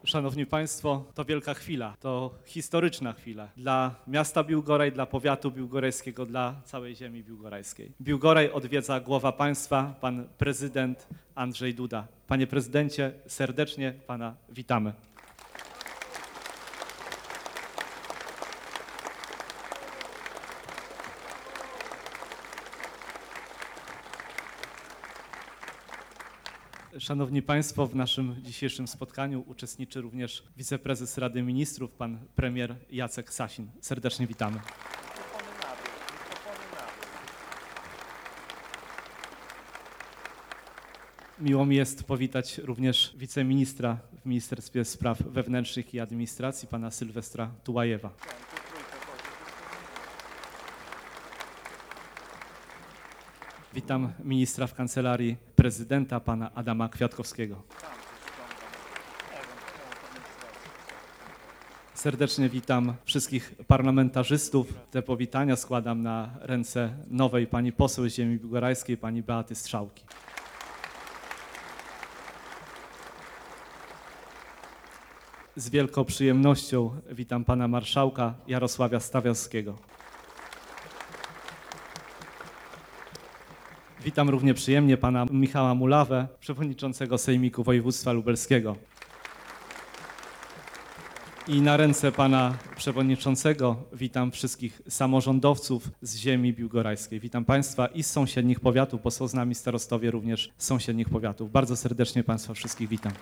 Szanowni Państwo, to wielka chwila, to historyczna chwila dla miasta Biłgoraj, dla powiatu biłgorajskiego, dla całej ziemi biłgorajskiej. Biłgoraj odwiedza głowa państwa, pan prezydent Andrzej Duda. Panie prezydencie, serdecznie pana witamy. Szanowni Państwo, w naszym dzisiejszym spotkaniu uczestniczy również wiceprezes Rady Ministrów, pan premier Jacek Sasin. Serdecznie witamy. Miło mi jest powitać również wiceministra w Ministerstwie Spraw Wewnętrznych i Administracji, pana Sylwestra Tułajewa. Witam ministra w Kancelarii Prezydenta, pana Adama Kwiatkowskiego. Serdecznie witam wszystkich parlamentarzystów. Te powitania składam na ręce nowej pani poseł z ziemi biłgorajskiej, pani Beaty Strzałki. Z wielką przyjemnością witam pana marszałka Jarosława Stawiarskiego. Witam równie przyjemnie pana Michała Mulawę, przewodniczącego Sejmiku Województwa Lubelskiego. I na ręce pana przewodniczącego witam wszystkich samorządowców z ziemi biłgorajskiej. Witam państwa i z sąsiednich powiatów, bo są z nami starostowie również z sąsiednich powiatów. Bardzo serdecznie państwa wszystkich witam.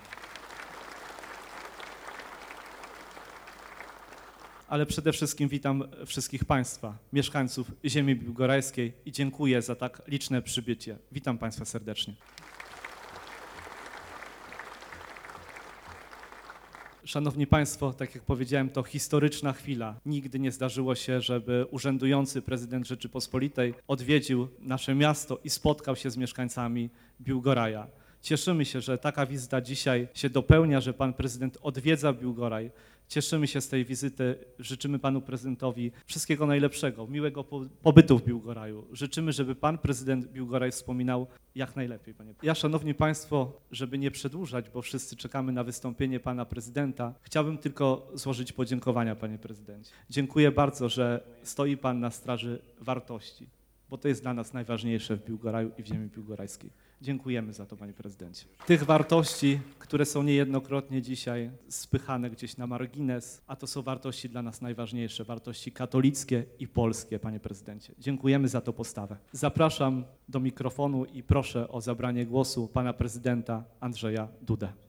Ale przede wszystkim witam wszystkich państwa, mieszkańców ziemi biłgorajskiej i dziękuję za tak liczne przybycie. Witam państwa serdecznie. Szanowni Państwo, tak jak powiedziałem, to historyczna chwila. Nigdy nie zdarzyło się, żeby urzędujący prezydent Rzeczypospolitej odwiedził nasze miasto i spotkał się z mieszkańcami Biłgoraja. Cieszymy się, że taka wizyta dzisiaj się dopełnia, że pan prezydent odwiedza Biłgoraj. Cieszymy się z tej wizyty, życzymy panu prezydentowi wszystkiego najlepszego, miłego pobytu w Biłgoraju. Życzymy, żeby pan prezydent Biłgoraj wspominał jak najlepiej. Ja, szanowni państwo, żeby nie przedłużać, bo wszyscy czekamy na wystąpienie pana prezydenta, chciałbym tylko złożyć podziękowania, panie prezydencie. Dziękuję bardzo, że stoi pan na straży wartości, bo to jest dla nas najważniejsze w Biłgoraju i w ziemi biłgorajskiej. Dziękujemy za to, panie prezydencie. Tych wartości, które są niejednokrotnie dzisiaj spychane gdzieś na margines, a to są wartości dla nas najważniejsze, wartości katolickie i polskie, panie prezydencie. Dziękujemy za tą postawę. Zapraszam do mikrofonu i proszę o zabranie głosu pana prezydenta Andrzeja Dudę.